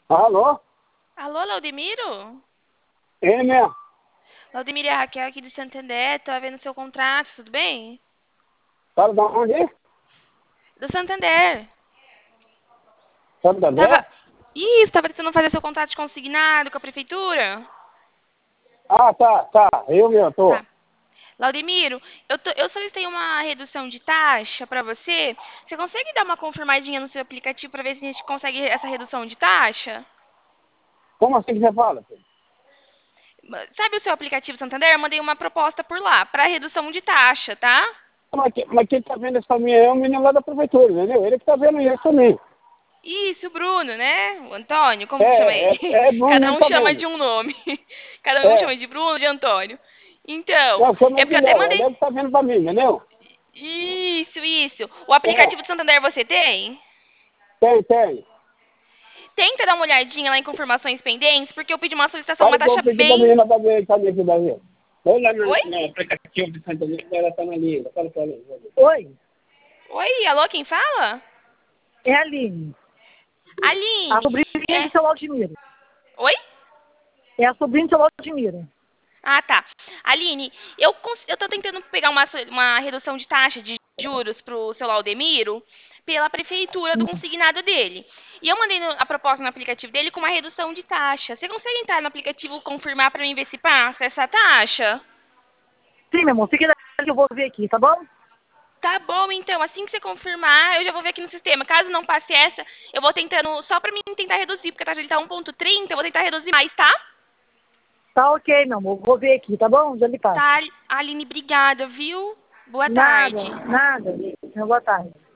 Alô? Alô, Laudemiro? Ele mesmo. Laudemiro, é a Raquel aqui de Santander, tô vendo seu contrato, tudo bem? Sabe da onde? Do Santander. Sabe da Zé? Tava... Isso, tava tentando fazer seu contrato de consignado com a prefeitura? Ah, tá. Eu mesmo, tô. Tá. Laudemiro, eu solicitei uma redução de taxa pra você. Você consegue dar uma confirmadinha no seu aplicativo pra ver se a gente consegue essa redução de taxa? Como assim que você fala, filho? Sabe o seu aplicativo Santander? Eu mandei uma proposta por lá, pra redução de taxa, tá? Mas quem tá vendo isso pra mim é o menino lá da prefeitura, entendeu? Ele que tá vendo isso também. Isso, o Bruno, né? O Antônio, como que chama É, ele? é, é Bruno Cada mesmo um tá chama de vendo. um nome. Cada um chama É. de Bruno, de Antônio. Então, Não, chama é ele porque de eu até Léo. Ele mandei. é que tá vendo pra mim, entendeu? Isso. O É. aplicativo do Santander você tem? Tem. Tenta dar uma olhadinha lá em confirmações pendentes, porque eu pedi uma solicitação, uma Fala que eu vou taxa pedir pra bem. menina pra ver, cadê aqui da Zé? Vou lá Oi? no aplicativo de Santa Maria, ela tá na linha. Fala pra ela. Oi, Oi, alô, quem fala? É a Aline, a Aline. sobrinha É. do seu Aldimiro. Oi? É a sobrinha do seu Aldimiro. Ah, tá. Aline, eu tô tentando pegar uma redução de taxa de juros pro seu Laudemiro pela prefeitura do consignado dele. E eu mandei a proposta no aplicativo dele com uma redução de taxa. Você consegue entrar no aplicativo e confirmar pra mim ver se passa essa taxa? Sim, meu amor, fica daí que eu vou ver aqui, tá bom? Tá bom, então. Assim que você confirmar, eu já vou ver aqui no sistema. Caso não passe essa, eu vou tentando, só pra mim tentar reduzir, porque a taxa dele tá 1,30, eu vou tentar reduzir mais, tá? Tá ok, meu amor, vou ver aqui, tá bom? Já lhe passo. Tá, Aline, obrigada, viu? Boa Nada, tarde. nada. Boa tarde.